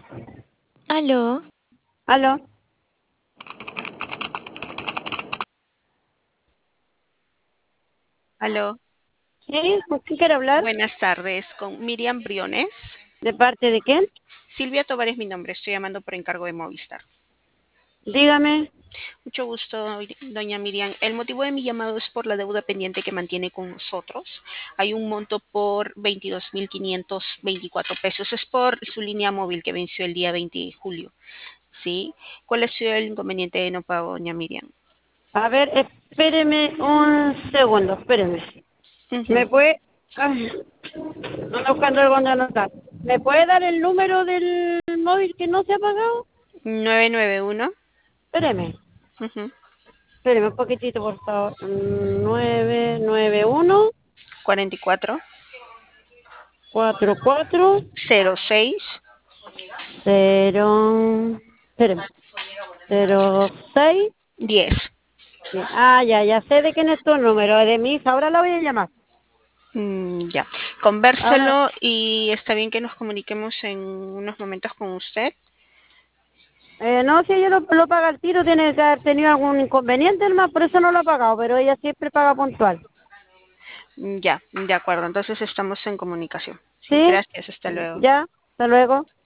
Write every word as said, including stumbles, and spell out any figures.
Aló, ¿Aló? Aló, ¿Sí? ¿Con quién quiere hablar? buenas tardes, con Miriam Briones. ¿De parte de quién? Silvia Tovar es mi nombre, estoy llamando por encargo de Movistar. Dígame. Mucho gusto, doña Miriam. El motivo de mi llamado es por la deuda pendiente que mantiene con nosotros. Hay un monto por veintidós mil quinientos veinticuatro pesos. Es por su línea móvil que venció el día veinte de julio. ¿Sí? ¿Cuál ha sido el inconveniente de no pago, doña Miriam? A ver, espéreme un segundo, espéreme. Ujú. ¿Me puede...? Ay, ando buscando algo donde anotar. ¿Me puede dar el número del móvil que no se ha pagado? nueve nueve uno. Espéreme. Ujú. Espéreme un poquitito, por favor. Mm, nueve nueve uno cuarenta y cuatro cuatro cuatro cero seis cero. Espéreme. Cero seis. diez. Ah, ya, ya sé de quién es tu número. De mi hija. Ahora la voy a llamar. Mm, ya, Ahora. convérselo y está bien que nos comuniquemos en unos momentos con usted. Eh, no, si ella lo, lo paga al tiro, tiene que haber tenido algún inconveniente, hermano, por eso no lo ha pagado, pero ella siempre paga puntual. Mm, ya, de acuerdo, entonces estamos en comunicación. Sí, ¿Sí? gracias, hasta luego. Ya, hasta luego.